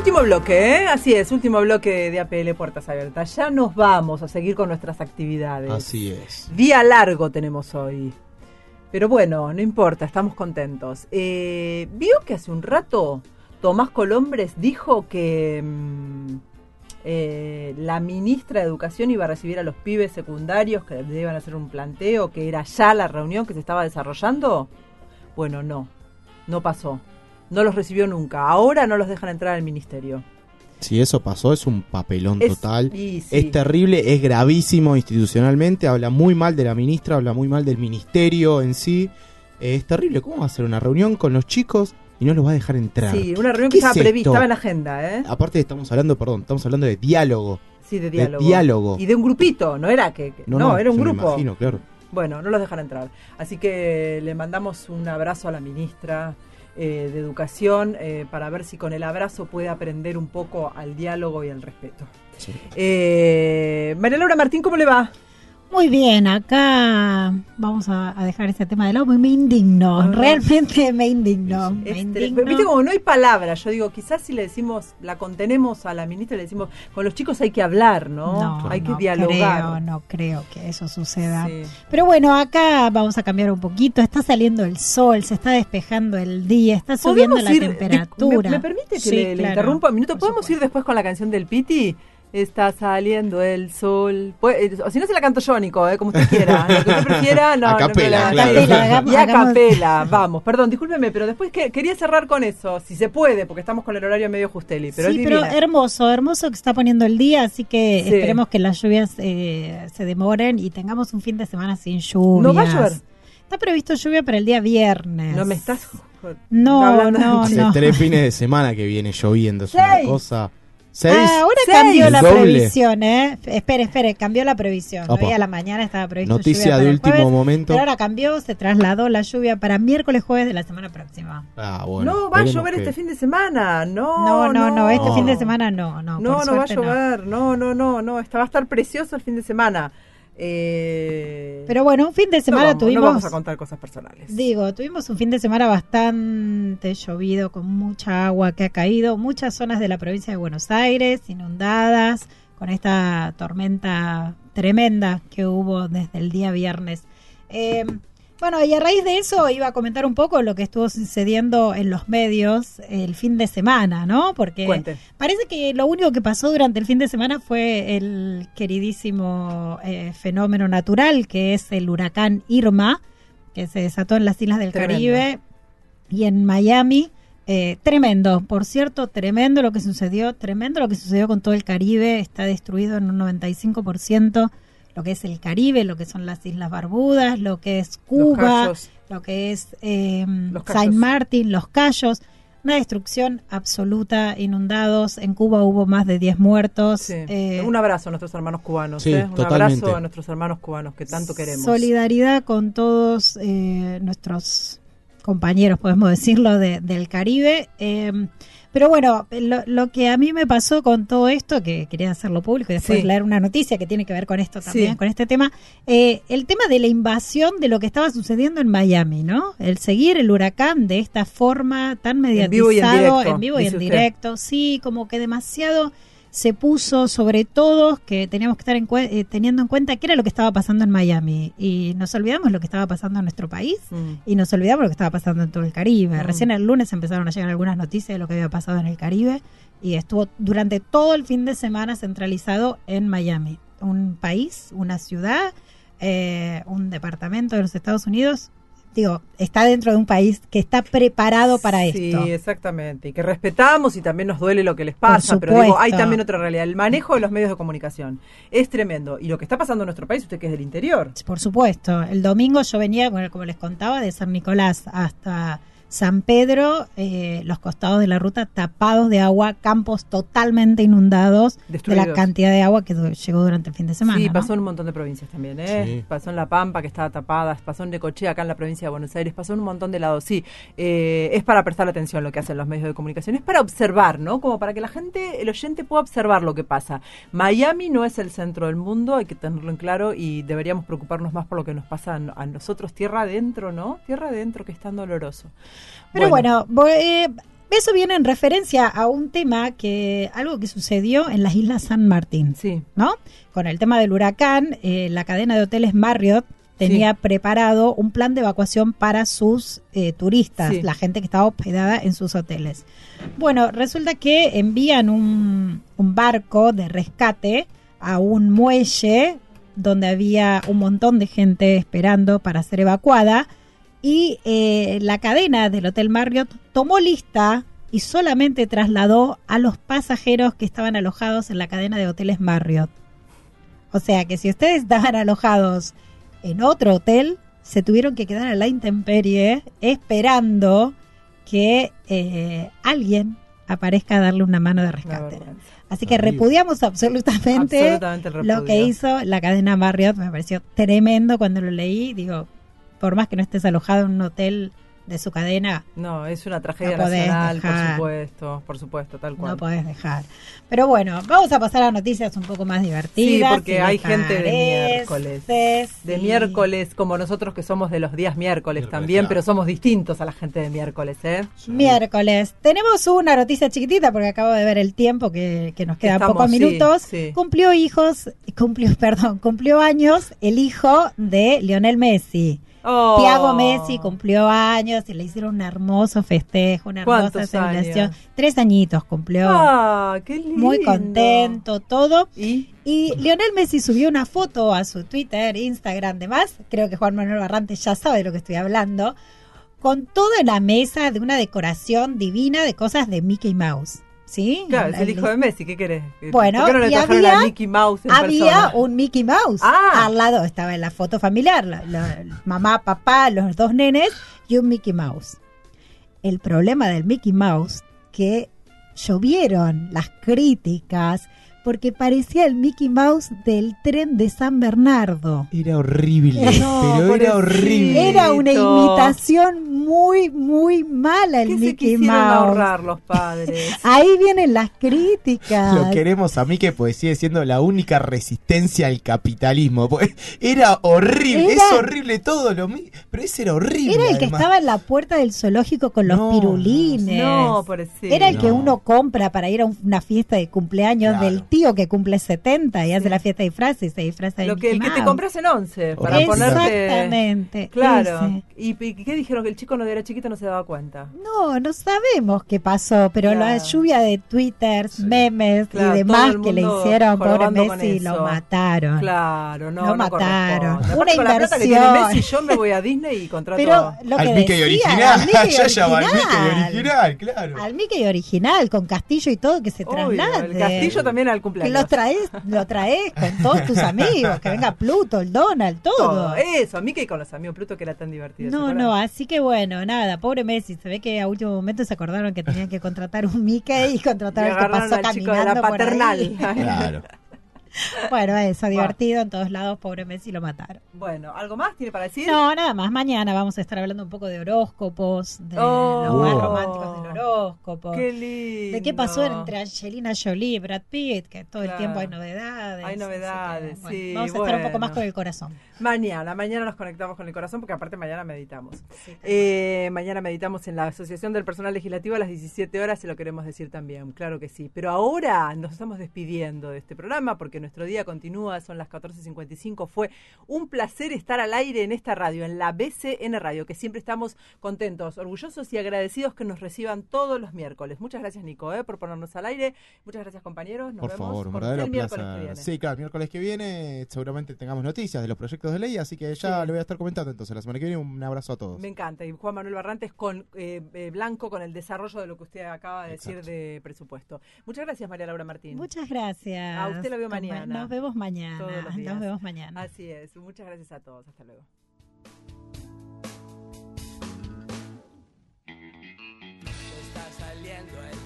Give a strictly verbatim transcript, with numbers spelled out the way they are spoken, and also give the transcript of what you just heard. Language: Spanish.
Último bloque, ¿eh? Así es, último bloque de A P L Puertas Abiertas. Ya nos vamos a seguir con nuestras actividades. Así es. Día largo tenemos hoy. Pero bueno, no importa, estamos contentos. Eh, ¿Vio que hace un rato Tomás Colombres dijo que mmm, eh, la ministra de Educación iba a recibir a los pibes secundarios que le iban a hacer un planteo, que era ya la reunión que se estaba desarrollando? Bueno, no, no pasó. No los recibió nunca. Ahora no los dejan entrar al ministerio. Si eso pasó, es un papelón es, total. Sí. Es terrible, es gravísimo institucionalmente. Habla muy mal de la ministra, habla muy mal del ministerio en sí. Eh, es terrible. ¿Cómo va a hacer una reunión con los chicos y no los va a dejar entrar? Sí, una reunión que estaba es prevista, estaba en la agenda, ¿eh? Aparte estamos hablando, perdón, estamos hablando de diálogo. Sí, de diálogo. De diálogo. Y de un grupito, no era que... que no, no, era un grupo. Me imagino, claro. Bueno, no los dejan entrar. Así que le mandamos un abrazo a la ministra eh, de Educación eh, para ver si con el abrazo puede aprender un poco al diálogo y al respeto. Sí. Eh, María Laura Martín, ¿cómo le va? Muy bien, acá vamos a, a dejar ese tema de lado, me indigno, ah, realmente me indigno. Este, me indigno. Viste como no hay palabras, yo digo, quizás si le decimos, la contenemos a la ministra y le decimos, con los chicos hay que hablar, ¿no? No, hay que no dialogar. Creo, no creo que eso suceda. Sí. Pero bueno, acá vamos a cambiar un poquito, está saliendo el sol, se está despejando el día, está subiendo la ir, temperatura. ¿Me, me permite que sí, le, claro, le interrumpa un minuto? ¿Podemos supuesto. ir después con la canción del Piti? Está saliendo el sol. Pues, o si no se la canto yo, Nico, ¿eh? Como usted quiera. Lo que usted prefiera, no. A capela, no claro. Y a capela, vamos. Perdón, discúlpeme, pero después que, quería cerrar con eso, si se puede, porque estamos con el horario medio justeli. Pero sí, pero hermoso, hermoso que está poniendo el día, así que sí. Esperemos que las lluvias eh, se demoren y tengamos un fin de semana sin lluvias. ¿No va a llover? Está previsto lluvia para el día viernes. No me estás... No, no, Hace no. tres fines de semana que viene lloviendo, es una cosa... ¿Seis? Ah, ahora Seis. cambió la doble. previsión, ¿eh? Espere, espere, cambió la previsión. Opa. Hoy a la mañana estaba previsto noticia lluvia de para último el jueves, momento. Pero ahora cambió, se trasladó la lluvia para miércoles, jueves de la semana próxima. Ah, bueno. No va a llover que... este fin de semana, no. No, no, no, no este no. fin de semana no, no. No, por no va a suerte, llover, no, no, no, no, está, va a estar precioso el fin de semana. Eh... Pero bueno, un fin de semana no vamos, tuvimos... No vamos a contar cosas personales. Digo, tuvimos un fin de semana bastante llovido, con mucha agua que ha caído, muchas zonas de la provincia de Buenos Aires inundadas, con esta tormenta tremenda que hubo desde el día viernes. Eh, bueno, y a raíz de eso iba a comentar un poco lo que estuvo sucediendo en los medios el fin de semana, ¿no? Porque Cuente. Parece que lo único que pasó durante el fin de semana fue el queridísimo eh, fenómeno natural, que es el huracán Irma, que se desató en las Islas del Tremendo. Caribe y en Miami. Eh, tremendo, por cierto, tremendo lo que sucedió, tremendo lo que sucedió con todo el Caribe, está destruido en un noventa y cinco por ciento lo que es el Caribe, lo que son las Islas Barbudas, lo que es Cuba, lo que es eh, Saint Martin, Los Cayos, una destrucción absoluta, inundados, en Cuba hubo más de diez muertos. Sí. Eh, un abrazo a nuestros hermanos cubanos, sí, ¿eh? un totalmente. abrazo a nuestros hermanos cubanos que tanto queremos. Solidaridad con todos eh, nuestros compañeros, podemos decirlo, de, del Caribe. Eh, pero bueno, lo, lo que a mí me pasó con todo esto, que quería hacerlo público y después sí. leer una noticia que tiene que ver con esto también, sí. con este tema, eh, el tema de la invasión de lo que estaba sucediendo en Miami, ¿no? El seguir el huracán de esta forma tan mediatizado, en vivo y en directo, en vivo y en directo, sí, como que demasiado se puso sobre todo que teníamos que estar en cu- eh, teniendo en cuenta qué era lo que estaba pasando en Miami y nos olvidamos lo que estaba pasando en nuestro país mm. y nos olvidamos lo que estaba pasando en todo el Caribe. Mm. Recién el lunes empezaron a llegar algunas noticias de lo que había pasado en el Caribe y estuvo durante todo el fin de semana centralizado en Miami, un país, una ciudad, eh, un departamento de los Estados Unidos. Digo, está dentro de un país que está preparado para sí, esto. Sí, exactamente. Y que respetamos y también nos duele lo que les pasa. Pero digo, hay también otra realidad. El manejo de los medios de comunicación es tremendo. Y lo que está pasando en nuestro país, usted que es del interior. Por supuesto. El domingo yo venía, bueno, como les contaba, de San Nicolás hasta San Pedro, eh, los costados de la ruta tapados de agua, campos totalmente inundados Destruidos. de la cantidad de agua que du- llegó durante el fin de semana. Sí, ¿no? pasó en un montón de provincias también, ¿eh? Sí. Pasó en La Pampa, que estaba tapada, pasó en Necochea, acá en la provincia de Buenos Aires, pasó en un montón de lados. Sí, eh, es para prestar atención lo que hacen los medios de comunicación, es para observar, ¿no? Como para que la gente, el oyente pueda observar lo que pasa. Miami no es el centro del mundo, hay que tenerlo en claro y deberíamos preocuparnos más por lo que nos pasa a, a nosotros, tierra adentro, ¿no? Tierra adentro, que es tan doloroso. Pero bueno, bueno voy, eh, eso viene en referencia a un tema que, algo que sucedió en las Islas San Martín, Sí. ¿no? Con el tema del huracán, eh, la cadena de hoteles Marriott tenía Sí. preparado un plan de evacuación para sus eh, turistas, Sí. la gente que estaba hospedada en sus hoteles. Bueno, resulta que envían un, un barco de rescate a un muelle donde había un montón de gente esperando para ser evacuada, y eh, la cadena del Hotel Marriott tomó lista y solamente trasladó a los pasajeros que estaban alojados en la cadena de hoteles Marriott. O sea que si ustedes estaban alojados en otro hotel, se tuvieron que quedar a la intemperie esperando que eh, alguien aparezca a darle una mano de Una rescate. vergüenza. Así que Horrible. repudiamos absolutamente, Absolutamente el lo repudio. que hizo la cadena Marriott. Me pareció tremendo cuando lo leí. Digo, por más que no estés alojado en un hotel de su cadena, No, es una tragedia No podés nacional, por dejar. supuesto, por supuesto, tal cual. no podés dejar. Pero bueno, vamos a pasar a noticias un poco más divertidas. Sí, porque si hay les gente de parece. miércoles. De Sí. miércoles, como nosotros que somos de los días miércoles, Miércoles, también, claro. pero somos distintos a la gente de miércoles, ¿eh? Miércoles. Tenemos una noticia chiquitita porque acabo de ver el tiempo que, que nos quedan Estamos, pocos sí, minutos. sí. Cumplió hijos, cumplió, perdón, cumplió años el hijo de Lionel Messi. Oh. Thiago Messi cumplió años y le hicieron un hermoso festejo, una hermosa ¿Cuántos celebración. años? Tres añitos cumplió. Ah, qué lindo. Muy contento, todo. ¿Y? Y Lionel Messi subió una foto a su Twitter, Instagram, demás. Creo que Juan Manuel Barrante ya sabe de lo que estoy hablando. Con toda la mesa de una decoración divina de cosas de Mickey Mouse. ¿Sí? Claro, es el El- hijo de Messi, ¿qué querés? Bueno, ¿Por qué no le y trajeron había- a Mickey Mouse en Había persona? un Mickey Mouse. Ah. Al lado estaba en la foto familiar. La, la- mamá, papá, los dos nenes y un Mickey Mouse. El problema del Mickey Mouse, que llovieron las críticas porque parecía el Mickey Mouse del tren de San Bernardo. Era horrible, No, pero era pobrecito. horrible. Era una Listo. imitación muy, muy mala el ¿Qué se Mickey quisieron Mouse. ahorrar los padres? Ahí vienen las críticas. Lo queremos a mí que pues sigue siendo la única resistencia al capitalismo. Pues, era horrible, Era- es horrible todo lo mismo, pero ese era horrible. Era el que además. estaba en la puerta del zoológico con los No, pirulines. No, pobrecito. Era el que No. uno compra para ir a un- una fiesta de cumpleaños Claro. del tío que cumple setenta y hace Sí. la fiesta de disfraces y se disfraza de Lo que, el Mickey que te Mouse. compras en once para Horrible. ponerte... Exactamente. Claro. ese. ¿Y, y qué dijeron? Que el chico no era chiquito no se daba cuenta. No, no sabemos qué pasó, pero Claro. la lluvia de twitters, Sí. memes Claro, y todo demás el que le mundo hicieron, pobre jorobando con Messi, eso. lo mataron. Claro, no, Lo no mataron. corresponde. Una Aparte, con la plata que tiene inversión. Messi, yo me voy a Disney y contrato... Pero lo que Al Mickey decía, original, al Mickey ya ya va al Mickey original. original, claro. Al Mickey original, con castillo y todo, que se Obvio, traslade. el castillo también al Que cumpleaños. lo traes, lo traes con todos tus amigos, que venga Pluto, el Donald, todo. Todo. Eso, a Mickey con los amigos Pluto que era tan divertido. ¿se No, acuerdan? no, así que bueno, nada, pobre Messi, se ve que a último momento se acordaron que tenían que contratar un Mickey y contratar Y al que agarraron pasó al chico de la caminando por ahí. paternal. Claro. Bueno, eso, divertido en todos lados, pobre Messi lo mataron. Bueno, ¿algo más tiene para decir? No, nada más, mañana vamos a estar hablando un poco de horóscopos, de Oh. los más Oh. románticos del horóscopo. Qué lindo. De qué pasó entre Angelina Jolie y Brad Pitt, que todo el Claro. tiempo hay novedades. Hay así novedades, que, bueno, sí, vamos a estar un poco más bueno. con el corazón. Mañana, mañana nos conectamos con el corazón porque aparte mañana meditamos. Sí, Eh, mañana meditamos en la Asociación del Personal Legislativo a las diecisiete horas, se lo queremos decir también, claro que sí. Pero ahora nos estamos despidiendo de este programa porque nuestro día continúa, son las catorce cincuenta y cinco. Fue un placer estar al aire en esta radio, en la B C N Radio, que siempre estamos contentos, orgullosos y agradecidos que nos reciban todos los miércoles. Muchas gracias, Nico, eh, por ponernos al aire. Muchas gracias, compañeros. Nos Por vemos favor, un con verdadero el miércoles que placer. viene. Sí, claro, el miércoles que viene seguramente tengamos noticias de los proyectos de ley, así que ya Sí. le voy a estar comentando entonces. La semana que viene un abrazo a todos. Me encanta. Y Juan Manuel Barrantes con eh, eh, Blanco con el desarrollo de lo que usted acaba de decir Exacto. de presupuesto. Muchas gracias, María Laura Martín. Muchas gracias. A usted la veo Como- mañana. Nos vemos mañana. Todos los días. Nos vemos mañana. Así es. Muchas gracias a todos. Hasta luego. Está saliendo el